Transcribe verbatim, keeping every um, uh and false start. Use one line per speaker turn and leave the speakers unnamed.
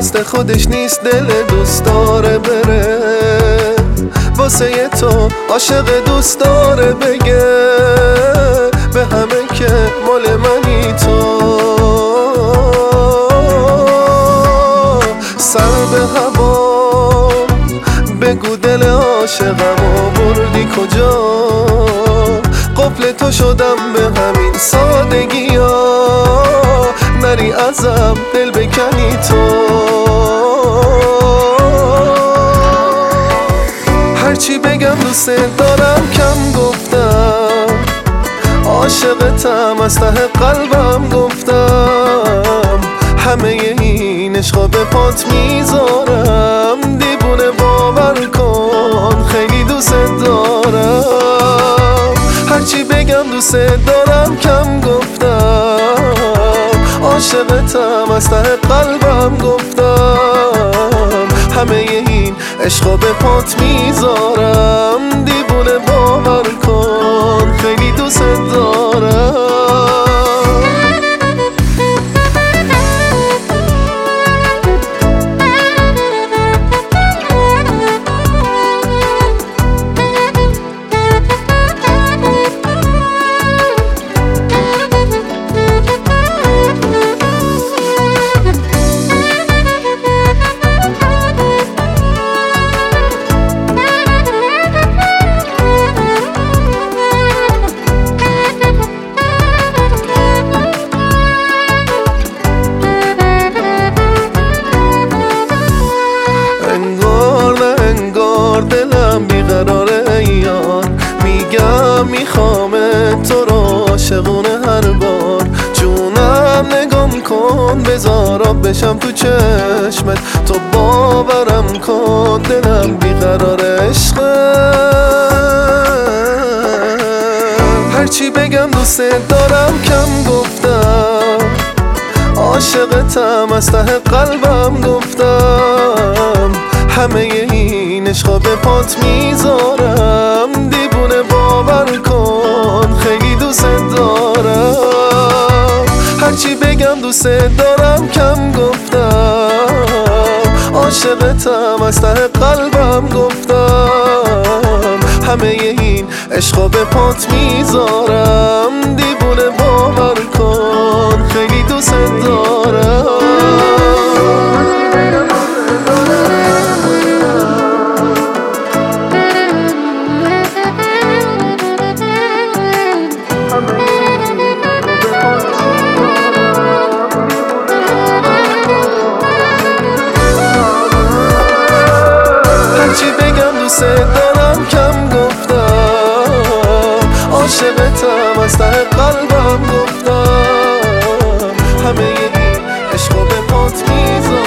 دست خودش نیست، دل دوست داره بره واسه تو عاشق دوست داره بگه به همه که مال منی تو. سر به هوا بگو دل عاشقمو بردی کجا، قفل تو شدم به همین سادگی ها، نری ازم دل بکنی تو. هرچی بگم دوست دارم کم گفتم، عاشقتم از ته قلبم گفتم، همه این عشقا به پات میذارم، دیوونه باور کن خیلی دوست دارم. هرچی بگم دوست دارم کم گفتم، عاشقتم از ته قلبم گفتم، همه این عشقا به پات میذارم، دیوونه باور کن خیلی دوست دارم. دلم بیقراره ایار، میگم میخوام تو رو عاشقونه هر بار، جونم نگام کن بذارم بشم تو چشمت، تو باورم کن دلم بیقراره عشقم. هرچی بگم دوست دارم کم گفتم، عاشقتم از ته قلبم گفتم، همه این عشقا به پات میذارم، دیوونه باور کن خیلی دوست دارم. هرچی بگم دوست دارم کم گفتم، عاشقتم از ته قلبم گفتم، همه این عشقا به پات میذارم، دیوونه باور کن خیلی دوست دارم. هرچی بگم دوست دارم کم گفتم، عاشقتم از ته قلبم گفتم، همه این عشقا به پات میذارم.